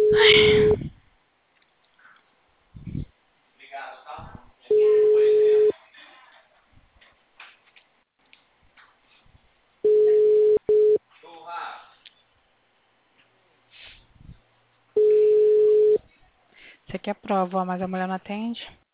Você quer prova, mas a mulher não atende?